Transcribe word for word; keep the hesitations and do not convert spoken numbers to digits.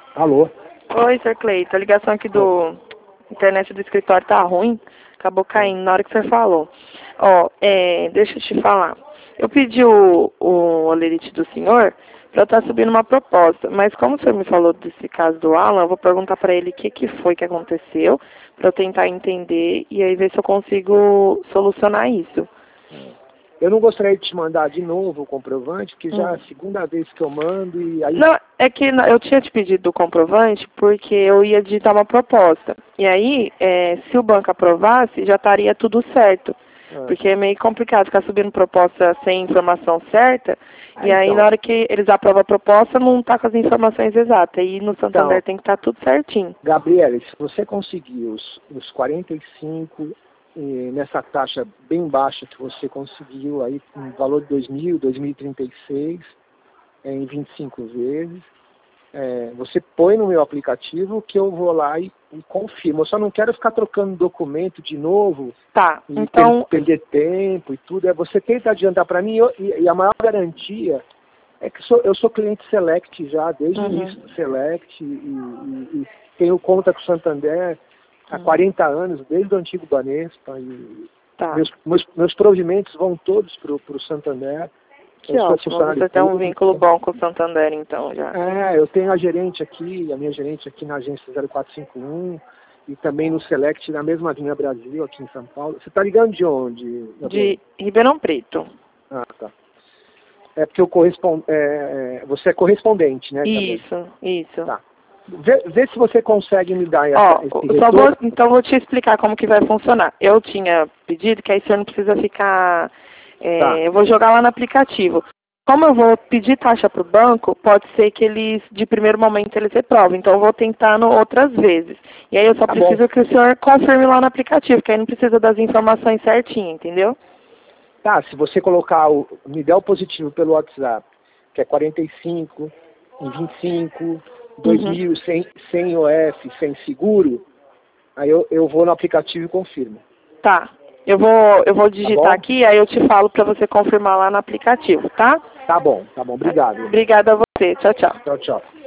Alô? Oi, senhor Cleito. A ligação aqui do internet do escritório tá ruim. Acabou caindo na hora que você falou. Ó, é, deixa eu te falar. Eu pedi o, o olerite do senhor para eu estar subindo uma proposta. Mas como o senhor me falou desse caso do Alan, eu vou perguntar para ele o que, que foi que aconteceu, para eu tentar entender e aí ver se eu consigo solucionar isso. Eu não gostaria de te mandar de novo o comprovante, que já é Hum. a segunda vez que eu mando e aí... Não, é que não- eu tinha te pedido o comprovante porque eu ia digitar uma proposta. E aí, é, se o banco aprovasse, já estaria tudo certo. Ah. Porque é meio complicado ficar subindo proposta sem informação certa. Ah, E aí, então. na hora que eles aprovam a proposta, não está com as informações exatas. E no Santander Então, tem que estar tudo certinho. Gabriela, se você conseguir os, os quarenta e cinco eh, nessa taxa bem baixa que você conseguiu aí, com valor de dois mil, dois mil e trinta e seis, eh, em vinte e cinco vezes, eh, você põe no meu aplicativo que eu vou lá e, e confirmo. Eu só não quero ficar trocando documento de novo Tá, e então... per perder tempo e tudo. É, você tenta adiantar para mim eu, e, e a maior garantia é que sou, eu sou cliente Select já, desde Uhum. o início do Select, e, e, e tenho conta com o Santander há Uhum. quarenta anos, desde o antigo Banespa, e Tá. meus, meus, meus provimentos vão todos para o Santander. Que Eu sou ótimo, funcionário você tem um público. vínculo bom com o Santander, então, já. É, eu tenho a gerente aqui, a minha gerente aqui na agência zero quatro cinco um, e também no Select, na mesma Avenida Brasil, aqui em São Paulo. Você está ligando de onde, Gabriel? De Ribeirão Preto. Ah, tá. É porque eu correspond... É, você é correspondente, né, Gabriel? Isso, isso. Tá. Vê, vê se você consegue me dar essa, Ó, esse eu só vou, retorno. então vou te explicar como que vai funcionar. Eu tinha pedido que aí o senhor não precisa ficar, é, Tá. eu vou jogar lá no aplicativo. Como eu vou pedir taxa para o banco, pode ser que eles, de primeiro momento, eles reprovem. Então eu vou tentar no, outras vezes. E aí eu só Tá preciso bom. que o senhor confirme lá no aplicativo, que aí não precisa das informações certinhas, entendeu? Tá, se você colocar o... Me der o positivo pelo WhatsApp, que é quarenta e cinco, em vinte e cinco, dois Uhum. mil, sem, sem O F, sem seguro, aí eu, eu vou no aplicativo e confirmo. Tá. Eu vou, eu vou Tá digitar bom? aqui, aí eu te falo para você confirmar lá no aplicativo, tá? Tá bom, tá bom. Obrigado. Obrigada a você. Tchau, tchau. Tchau, tchau.